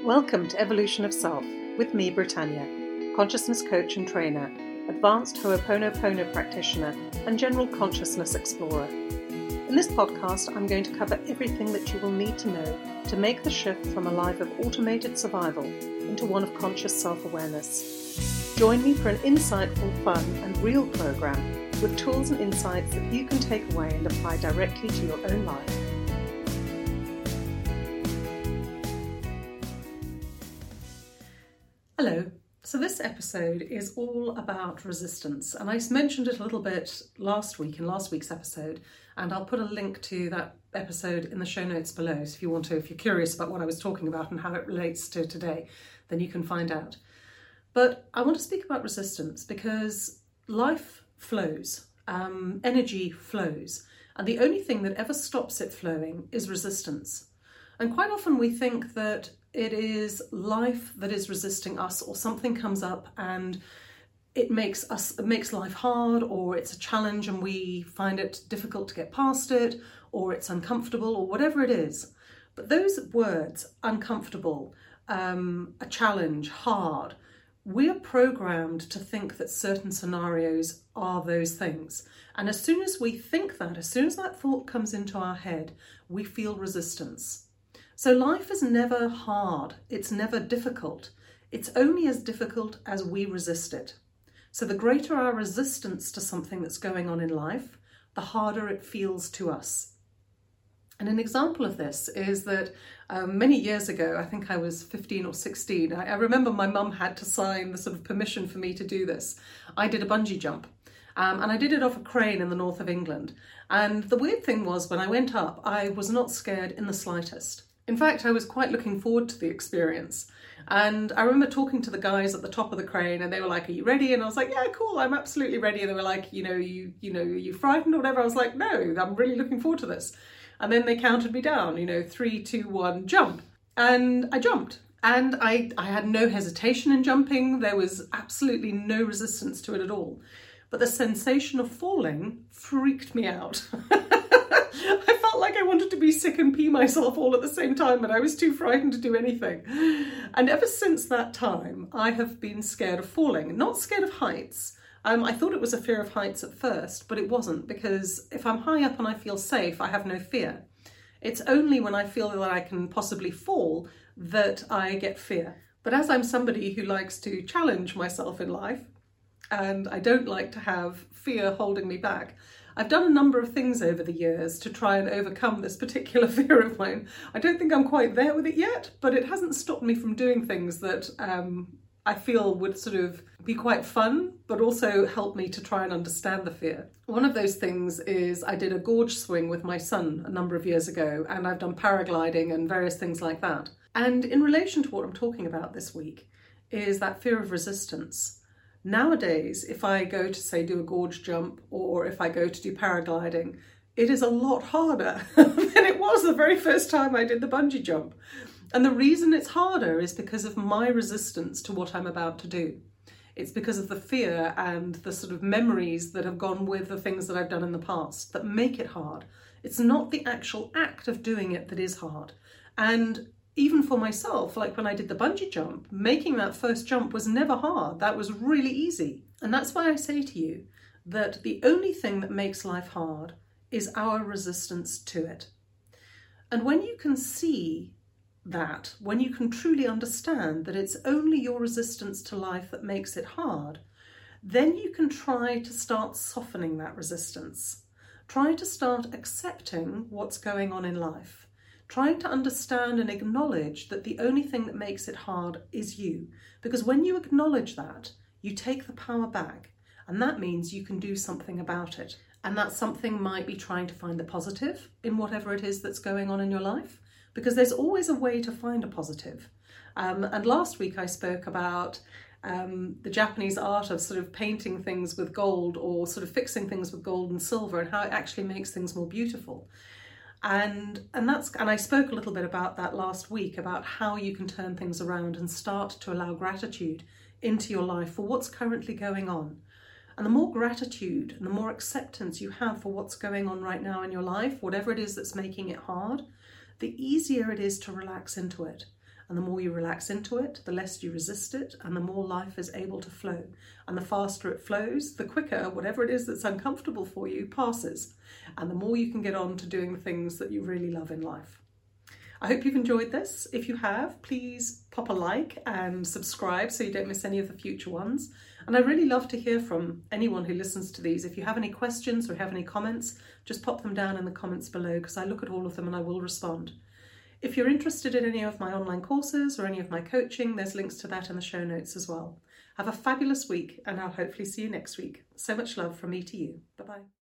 Welcome to Evolution of Self with me, Britannia, consciousness coach and trainer, advanced Ho'oponopono practitioner and general consciousness explorer. In this podcast, I'm going to cover everything that you will need to know to make the shift from a life of automated survival into one of conscious self-awareness. Join me for an insightful, fun and real program with tools and insights that you can take away and apply directly to your own life. Hello. So this episode is all about resistance, and I mentioned it a little bit last week in last week's episode, and I'll put a link to that episode in the show notes below. So if you're curious about what I was talking about and how it relates to today, then you can find out. But I want to speak about resistance because life flows, energy flows, and the only thing that ever stops it flowing is resistance. And quite often we think that it is life that is resisting us, or something comes up and it makes life hard, or it's a challenge and we find it difficult to get past it, or it's uncomfortable, or whatever it is. But those words, uncomfortable, a challenge, hard, we're programmed to think that certain scenarios are those things. And as soon as we think that, as soon as that thought comes into our head, we feel resistance. So life is never hard, it's never difficult. It's only as difficult as we resist it. So the greater our resistance to something that's going on in life, the harder it feels to us. And an example of this is that many years ago, I think I was 15 or 16, I remember my mum had to sign the sort of permission for me to do this. I did a bungee jump. And I did it off a crane in the north of England. And the weird thing was, when I went up, I was not scared in the slightest. In fact, I was quite looking forward to the experience. And I remember talking to the guys at the top of the crane, and they were like, "Are you ready?" And I was like, "Yeah, cool, I'm absolutely ready." And they were like, are you frightened or whatever? I was like, "No, I'm really looking forward to this." And then they counted me down, 3, 2, 1, jump. And I jumped. And I had no hesitation in jumping. There was absolutely no resistance to it at all. But the sensation of falling freaked me out. I felt like I wanted to be sick and pee myself all at the same time, but I was too frightened to do anything. And ever since that time, I have been scared of falling. Not scared of heights. I thought it was a fear of heights at first, but it wasn't, because if I'm high up and I feel safe, I have no fear. It's only when I feel that I can possibly fall that I get fear. But as I'm somebody who likes to challenge myself in life, and I don't like to have fear holding me back, I've done a number of things over the years to try and overcome this particular fear of mine. I don't think I'm quite there with it yet, but it hasn't stopped me from doing things that I feel would sort of be quite fun, but also help me to try and understand the fear. One of those things is I did a gorge swing with my son a number of years ago, and I've done paragliding and various things like that. And in relation to what I'm talking about this week is that fear of resistance. Nowadays, if I go to, say, do a gorge jump, or if I go to do paragliding, it is a lot harder than it was the very first time I did the bungee jump. And the reason it's harder is because of my resistance to what I'm about to do. It's because of the fear and the sort of memories that have gone with the things that I've done in the past that make it hard. It's not the actual act of doing it that is hard. And even for myself, like when I did the bungee jump, making that first jump was never hard. That was really easy. And that's why I say to you that the only thing that makes life hard is our resistance to it. And when you can see that, when you can truly understand that it's only your resistance to life that makes it hard, then you can try to start softening that resistance. Try to start accepting what's going on in life. Trying to understand and acknowledge that the only thing that makes it hard is you. Because when you acknowledge that, you take the power back, and that means you can do something about it. And that something might be trying to find the positive in whatever it is that's going on in your life, because there's always a way to find a positive. And last week I spoke about the Japanese art of sort of painting things with gold, or sort of fixing things with gold and silver, and how it actually makes things more beautiful. And I spoke a little bit about that last week, about how you can turn things around and start to allow gratitude into your life for what's currently going on. And the more gratitude and the more acceptance you have for what's going on right now in your life, whatever it is that's making it hard, the easier it is to relax into it. And the more you relax into it, the less you resist it, and the more life is able to flow. And the faster it flows, the quicker whatever it is that's uncomfortable for you passes. And the more you can get on to doing the things that you really love in life. I hope you've enjoyed this. If you have, please pop a like and subscribe so you don't miss any of the future ones. And I really love to hear from anyone who listens to these. If you have any questions or have any comments, just pop them down in the comments below, because I look at all of them and I will respond. If you're interested in any of my online courses or any of my coaching, there's links to that in the show notes as well. Have a fabulous week, and I'll hopefully see you next week. So much love from me to you. Bye-bye.